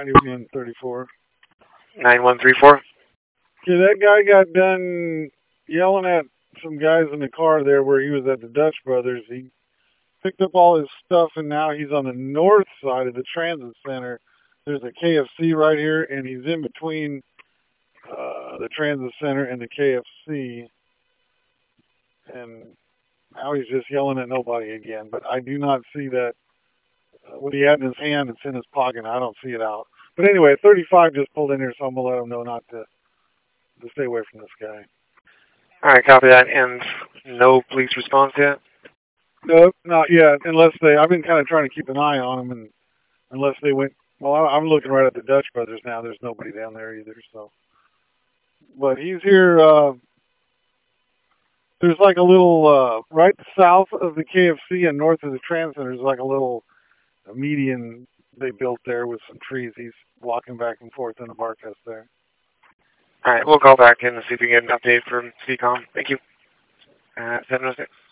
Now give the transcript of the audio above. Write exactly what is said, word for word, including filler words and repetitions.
ninety-one thirty-four. nine one three four. Okay, that guy got done yelling at some guys in the car there where he was at the Dutch Brothers. He picked up all his stuff, and now he's on the north side of the transit center. There's a K F C right here, and he's in between uh, the transit center and the K F C. And now he's just yelling at nobody again. But I do not see that. Uh, what he had in his hand, it's in his pocket. I don't see it out. But anyway, thirty-five just pulled in here, so I'm going to let him know not to, to stay away from this guy. All right, copy that. And no police response yet? Nope, not yet. Unless they, I've been kind of trying to keep an eye on them, and unless they went, well, I'm looking right at the Dutch Brothers now. There's nobody down there either, so. But he's here, uh, there's like a little, uh, right south of the K F C and north of the transit, there's like a little a median they built there with some trees. He's walking back and forth in a Barcus there. All right, we'll call back in to see if we can get an update from C COM. Thank you. Uh, seven oh six.